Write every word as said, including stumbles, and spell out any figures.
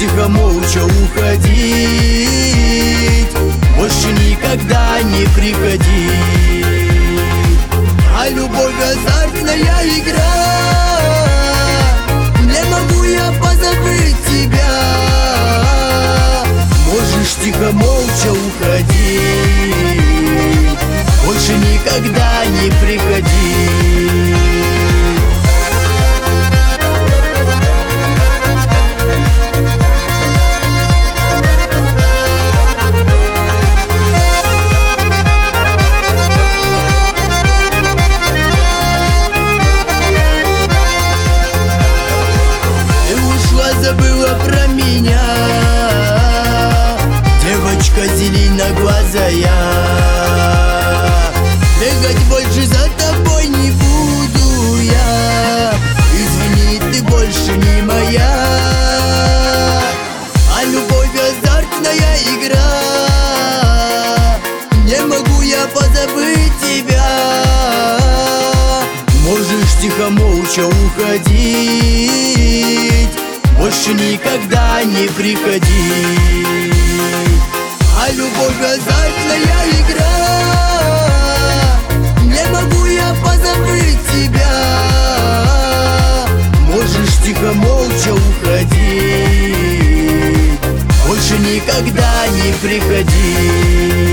тихо молча уходить, больше никогда не приходить. А любовь азартная игра, не могу я позабыть тебя. Можешь тихо молча уходить, больше никогда не приходить. Забыла про меня, девочка зеленоглазая. Бегать больше за тобой не буду я, извини, ты больше не моя. А любовь азартная игра, не могу я позабыть тебя. Можешь тихо молча уходить, больше никогда не приходи. А любовь азартная игра, не могу я позабыть тебя. Можешь тихо молча уходить, больше никогда не приходи.